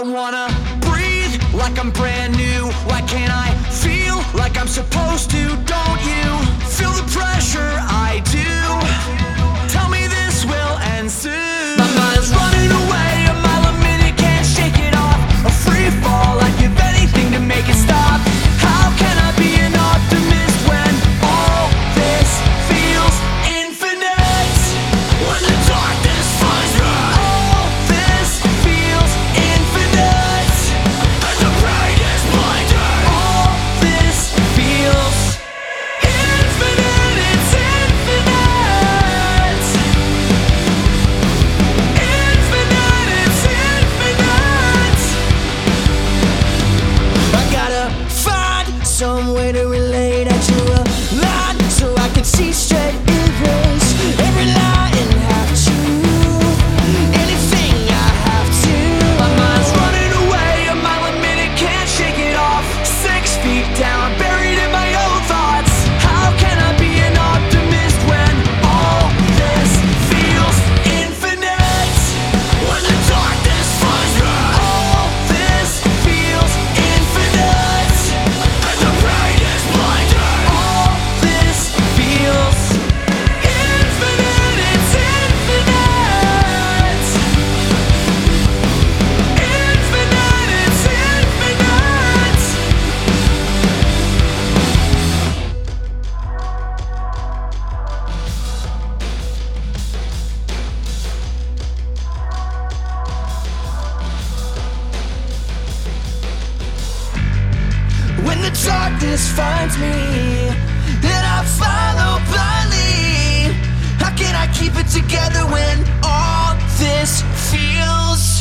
I wanna breathe like I'm brand new. Why can't I feel like I'm supposed to? Don't you feel the pressure? I do. Tell me this will end soon. My mind's running away, a mile a minute, can't shake it off. A free fall, I'd give anything to make it stop. How can I be an optimist when all this feels infinite? When the darkness finds me, all this feels infinite. And the brain is blinded. All this feels infinite. It's infinite. Infinite. It's infinite. I gotta find some way to relate it to a line so I can see straight, erase every lie and have to anything I have to. My mind's running away, a mile a minute, can't shake it off. 6 feet down, buried in my own thoughts. How can I be an optimist when all this feels infinite? When the darkness finds me, all this feels infinite. And the brain is blinded. All this feels infinite. It's infinite. Infinite. It's infinite. When the darkness finds me, then I follow blindly. How can I keep it together when all this feels